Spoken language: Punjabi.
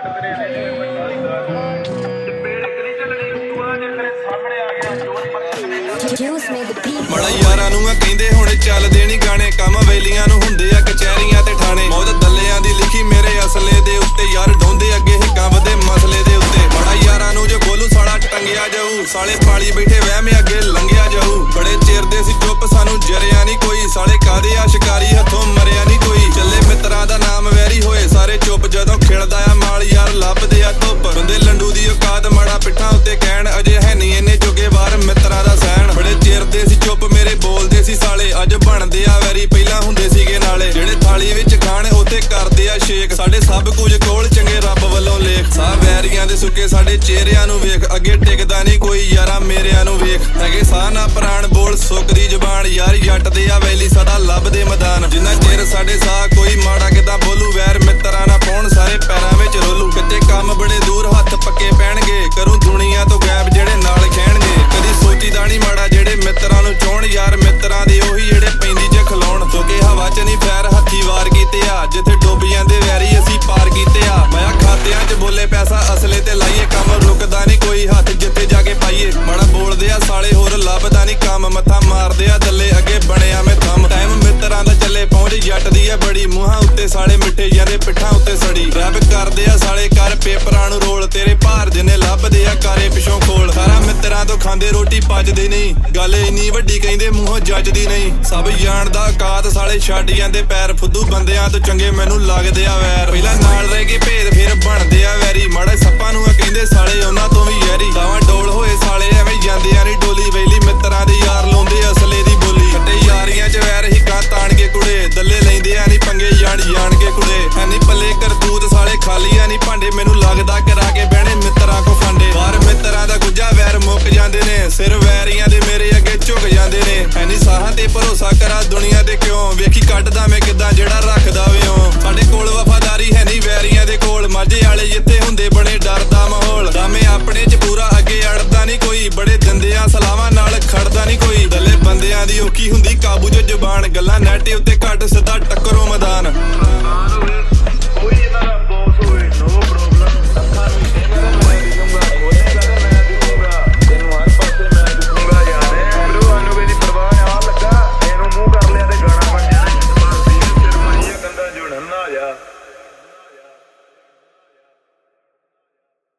ਬੜਾ ਯਾਰਾਂ ਨੂੰ ਕਹਿੰਦੇ ਹੁਣ ਚੱਲਦੇ ਨੀ ਗਾਣੇ ਕੰਮ ਵੇਲੀਆਂ ਨੂੰ ਹੁੰਦੇ ਆ ਕਚਹਿਰੀਆਂ ਤੇ ਠਾਣੇ ਮੌਤ ਦੱਲਿਆਂ ਦੀ ਲਿਖੀ ਮੇਰੇ ਅਸਲੇ ਦੇ ਉੱਤੇ ਯਾਰ ਡੋਂਦੇ ਅੱਗੇ ਹਿੱਕਾਂ ਵਧੇ ਮਸਲੇ ਦੇ ਉੱਤੇ ਬੜਾ ਯਾਰਾਂ ਨੂੰ ਜੋ ਬੋਲੂ ਸਾਲਾ ਟੰਗਿਆ ਜਾਊ ਸਾਲੇ ਪਾਲੀ ਬੈਠੇ ਵਹਿਮ ਅੱਗੇ ਲੰਘਿਆ ਜਾਊ ਬੜੇ ਚਿਰ ਦੇ ਸੀ ਚੁੱਪ ਸਾਨੂੰ ਜਰਿਆ ਨੀ ਕੋਈ ਸਾਲੇ ਕਾਦੇ ਆ ਸ਼ਿਕਾਰੀ ਹੱਥੋਂ ਮਰਿਆ ਨੀ ਕੋਈ ਚੱਲੇ ਮਿੱਤਰਾਂ ਦਾ ਨਾਮ ਵੈਰੀ ਹੋਏ ਸਾਰੇ ਚੁੱਪ ਜਦੋਂ ਖਿਲਦਾ ਆ ਮਾਲ ਯਾਰ ਲੱਭਦੇ ਆ ਧੁੱਪ ਬੰਦੇ ਲੰਡੂ ਦੀ ਔਕਾਤ ਮਾੜਾ ਪਿੱਠਾਂ ਉੱਤੇ ਕਹਿਣ ਅਜੇ ਹੈ ਨੀ ਇੰਨੇ ਜੋਗੇ ਵਾਰ ਮਿੱਤਰਾਂ ਦਾ ਸਹਿਣ ਬੜੇ ਚਿਰ ਦੇ ਸੀ ਚੁੱਪ ਮੇਰੇ ਬੋਲਦੇ ਸੀ ਸਾਲੇ ਅੱਜ ਬਣਦੇ ਆ ਵੈਰੀ ਪਹਿਲਾਂ ਹੁੰਦੇ ਸੀਗੇ ਨਾਲੇ ਜਿਹੜੇ ਥਾਲੀ ਵਿੱਚ ਖਾਣ ਉੱਥੇ ਕਰਦੇ ਆ ਸ਼ੇਕ ਸਾਡੇ ਸਭ ਕੁਝ ਕੋਲ ਚੰਗੇ ਰੱਬ ਵੱਲੋਂ ਲੇਖ ਸਾਹ ਵੈਰੀਆਂ ਦੇ ਸੁੱਕੇ ਸਾਡੇ ਚਿਹਰਿਆਂ ਨੂੰ ਵੇਖ ਅੱਗੇ ਟਿਕਦਾ ਨਹੀਂ ਕੋਈ ਯਾਰਾਂ ਮੇਰਿਆਂ ਨੂੰ ਵੇਖ ਹੈਗੇ ਸਾਹ ਨਾ ਪ੍ਰਾਣ ਬੋਲ ਸੁੱਕਦੀ ਜ਼ਬਾਨ ਯਾਰ ਜੱਟ ਦੇ ਆ ਵੈਲੀ ਸਦਾ ਲੱਭਦੇ ਮੈਦਾਨ ਜਿੰਨਾ ਚਿਰ ਸਾਡੇ ਸਾਹ ਕੋਈ ਮਾੜਾ ਕਿਦਾਂ ਬੋਲੂ ਵੈਰ ਮਿੱਤਰਾਂ ਨਾ ਪਾਉਣ ਸਾਰੇ ਪੈਰਾਂ ਵਿੱਚ ਰੋਲੂ ਕਿਤੇ ਕੰਮ ਬੜੇ ਦੂਰ ਹੱਥ ਪੱਕੇ ਪੈਣਗੇ ਕਰੂੰ ਦੁਨੀਆ ਤੋਂ ਗਾਇਬ ਜਿਹੜੇ ਨਾਲ ਖਹਿਣਗੇ ਕਦੀ ਸੋਚੀਦਾ ਨਹੀਂ ਮਾੜਾ ਜਿਹੜੇ ਮਿੱਤਰਾਂ ਨੂੰ ਚਾਹੁਣ ਯਾਰ ਮਿੱਤਰਾਂ ਦੇ ਉਹੀ ਜਿਹੜੇ ਪੈਂਦੀ ਚ ਖਲਾਉਣ ਸੋਕੇ ਹਵਾ ਚ ਨਹੀਂ ਫੈਰ ਹੱਥੀ ਵਾਰ ਕੀਤੇ ਆ ਜਿੱਥੇ ਡੁੱਬ ਜਾਂਦੇ ਵੈਰੀ ਅਸੀਂ ਪਾਰ ਕੀਤੇ ਆ ਮੈਂ ਖਾਤਿਆਂ ਚ ਬੋਲੇ ਪੈਸਾ ਅਸਲੇ ਤੇ ਲਾਈਏ ਕੰਮ ਰੁਕਦਾ ਨਹੀਂ ਕੋਈ ਹੱਥ ਜਿੱਥੇ ਜਾ ਕੇ ਪਾਈਏ ਮਾੜਾ ਬੋਲਦੇ ਆ ਸਾਲੇ ਹੋਰ ਲੱਭਦਾ ਨਹੀਂ ਕੰਮ ਮੱਥਾ ਮਾਰਦੇ ਆ ਦੱਲੇ ਅੱਗੇ ਬਣਿਆ ਮੈਂ ਥੰਮ ਟਾਈਮ ਮਿੱਤਰਾਂ ਦਾ ਚੱਲੇ ਪਹੁੰਚ ਜੱਟ ਦੀ ਆ ਬੜੀ ਮੂੰਹਾਂ ਉੱਤੇ ਸਾਲੇ ਮਿੱਠੇ ਜਾਂਦੇ ਪਿੱਠਾਂ ਉੱਤੇ ਸੜੀ ਰੈਪ ਕਰਦੇ ਆ ਸਾਲੇ ਕਰ ਪੇਪਰਾਂ ਨੂੰ ਰੋਲ ਤੇਰੇ ਭਾਰ ਜਿੰਨੇ ਲੱਭਦੇ ਆ ਕਾਰੇ ਪਿਛੋਂ ਖੋਲ ਸਾਰਾ ਮਿੱਤਰਾਂ ਤੋਂ ਖਾਂਦੇ ਰੋਟੀ ਪਚਦੀ ਨਹੀਂ ਗੱਲ ਇੰਨੀ ਵੱਡੀ ਕਹਿੰਦੇ ਮੂੰਹੋਂ ਜੱਜਦੀ ਨਹੀਂ ਸਭ ਜਾਣਦਾ ਔਕਾਤ ਸਾਲੇ ਛੱਡ ਜਾਂਦੇ ਪੈਰ ਫੁੱਦੂ ਬੰਦਿਆਂ ਤੋਂ ਚੰਗੇ ਮੈਨੂੰ ਲੱਗਦੇ ਆ ਵੈਰ ਪਹਿਲਾਂ ਨਾਲ ਰਹਿ ਕੇ ਭੇਦ ਫਿਰ ਬਣਦੇ ਆ ਵੈਰੀ ਮਾੜੇ ਸੱਪਾਂ ਨੂੰ ਕਹਿੰਦੇ ਸਾਲੇ ਉਹਨਾਂ ਤੋਂ ਵੀ ਯਾਰੀ ਦਾਵਾਂ ਡੋਲ ਹੋਏ ਸਾਲੇ ਐਵੇਂ ਜਾਂਦੇ ਆ ਨੀ ਡੋਲੀ ਵੇਲੀ ਮਿੱਤਰਾਂ ਦੇ ਯਾਰ ਲਾਉਂਦੇ ਅਸਲੇ ਦੀ ਬੋਲੀ ਕੱਟੇ ਯਾਰੀਆਂ ਚ ਵੈਰ ਹਿੱਕਾਂ ਤਾਣ ਕੇ ਕੁੜੇ ਦੱਲੇ ਲੈਂਦੇ ਆ ਨੀ ਪੰਗੇ ਜਾਣ ਕੇ ਕੁੜੇ ਐਨੀ ਪੱਲੇ ਕਰਤੂਤ ਸਾਲੇ ਖਾਲੀ ਆ ਨੀ ਭਾਂਡੇ ਮੈਨੂੰ ਲੱਗਦਾ ਕਰਾ ਕੇ ਬਹਿਣੇ ਮਿੱਤਰਾਂ ਕੋ ਫਾਂਡੇ ਬਾਹਰ ਮਿੱਤਰਾਂ ਦਾ ਗੁੱਜਾ ਵੈਰ ਮੁੱਕ ਜਾਂਦੇ ਨੇ ਸਿਰ ਵੈਰੀਆਂ ਦੇ ਮੇਰੇ ਅੱਗੇ ਝੁਕ ਜਾਂਦੇ ਨੇ ਐਨੀ ਸਾਹਾਂ ਤੇ ਭਰੋਸਾ ਕਰਾ ਦੁਨੀਆ ਦੇ ਕਿਉਂ ਵੇਖੀ ਕੱਢਦਾ ਮੈਂ ਕਿੱਦਾਂ ਜਿਹੜਾ ਰੱਖਦਾ ਵਿਓ ਸਾਡੇ ਕੋਲ ਵਫਾਦਾਰੀ ਹੈ ਨਹੀਂ ਵੈਰੀਆਂ ਦੇ ਕੋਲ ਮਾਝੇ ਵਾਲੇ ਜਿੱਥੇ ਹੁੰਦੇ ਬਣੇ ਡਰਦਾ ਮਾਹੌਲ ਦਾਮੇ ਆਪਣੇ ਚ ਪੂਰਾ ਅੱਗੇ ਅੜਦਾ ਨਹੀਂ ਕੋਈ ਬੜੇ ਦੰਦਿਆਂ ਸਲਾਵਾਂ ਨਾਲ ਖੜਦਾ ਨਹੀਂ ਕੋਈ ਦੱਲੇ ਬੰਦਿਆਂ ਦੀ ਔਖੀ ਹੁੰਦੀ ਕਾਬੂ ਚ ਜ਼ੁਬਾਨ ਗੱਲਾਂ ਨੈਟ ਉੱਤੇ ਘੱਟ ਸਿੱਧਾ ਟੱਕਰੋ ਮੈਦਾਨ